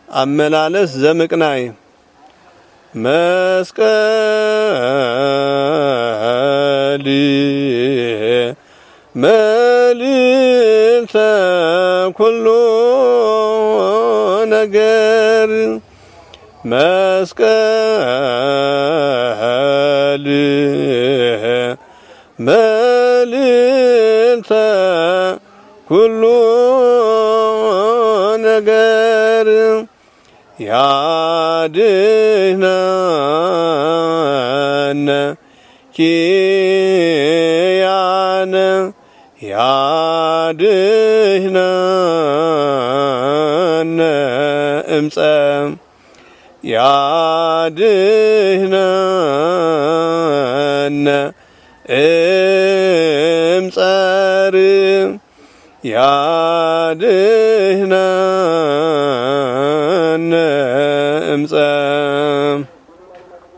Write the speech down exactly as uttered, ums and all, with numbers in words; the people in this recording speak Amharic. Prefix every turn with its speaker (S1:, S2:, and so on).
S1: አመላለስ ዘምቅናይ መስቀል መልዕልተ ኩሉ ነገር መስቀል መልዕልተ ኩሉ ነገር ያድኅነነ ኪያነ ያድኅነነ እምፀም ያድኅነነ እምጸር ያድኅነነ እምፀም